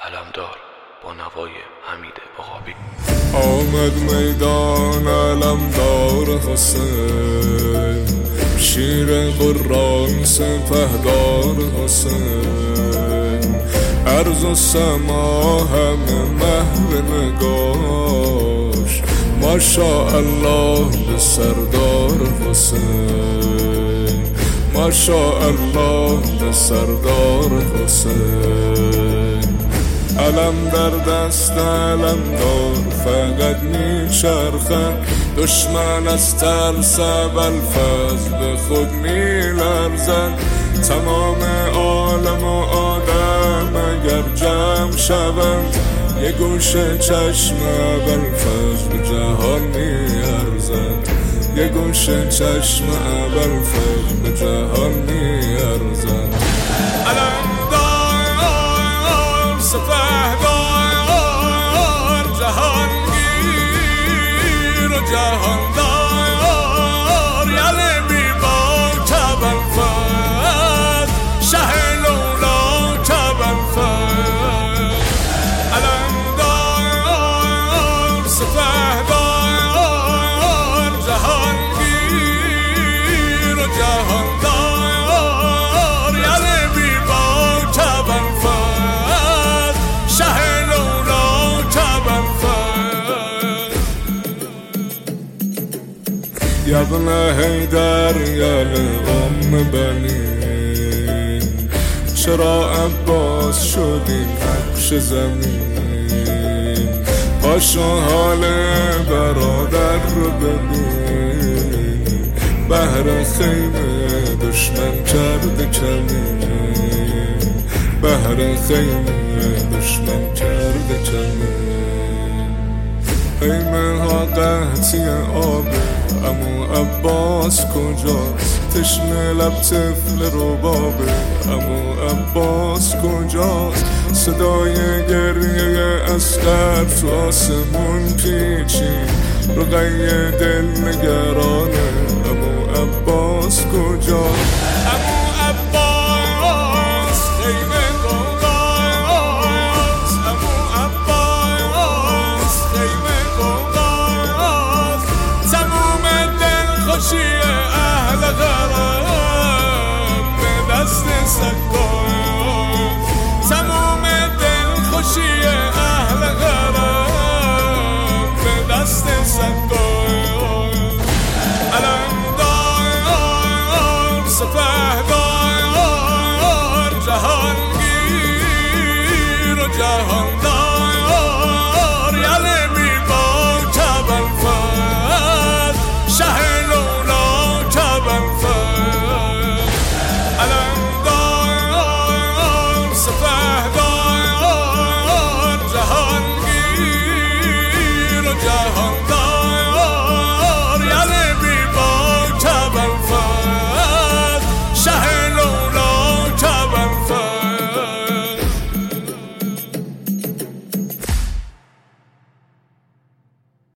علمدار با نوای حمید عقابی. آمد میدان علمدار حسین، شیر قران سپهدار حسین، ارض و سما همه محو نگاش، ماشاءالله به سردار حسین، ماشاءالله به سردار حسین. علم در دست علمدار فقط میچرخد، دشمن از ترس ابوالفضل به خود میلرزد. تمام عالم و آدم اگر جمع شوند، یه گوشه چشم ابوالفضل به جهان میارزد، یه گوشه چشم ابوالفضل به جهان میارزد. علمدار سپهدار جهانگیر و جهاندار، یعنی بی باک ابوالفضل شه لولاک ابوالفضل. علمدار سپهدار جهانگیر و جهاندار، یعنی بی باک ابوالفضل شه لولاک ابوالفضل. یا ابن حیدر یا ام بنین، چرا عباس شدی نقش زمین؟ پاشو حال برادر رو ببین، بهر خیمه دشمن کرده کمین، بهر خیمه دشمن کرده کمین. خیمه ها قحطی آبه، امو عباس کجاست؟ تشنه لب طفل ربابه، امو عباس کجاست؟ صدای گریه اصغر تو آسمون پیچید، رقیه دل نگرانه، امو عباس کجاست؟ امو عباس خیمه قوقاست، امو عباس خیمه قوقاست. تموم دلخوشی اهل غرام به دست سکاست، تموم دلخوشی اهل غرام به دست سکاست. علمدار سپهدار جهانگیر و جهان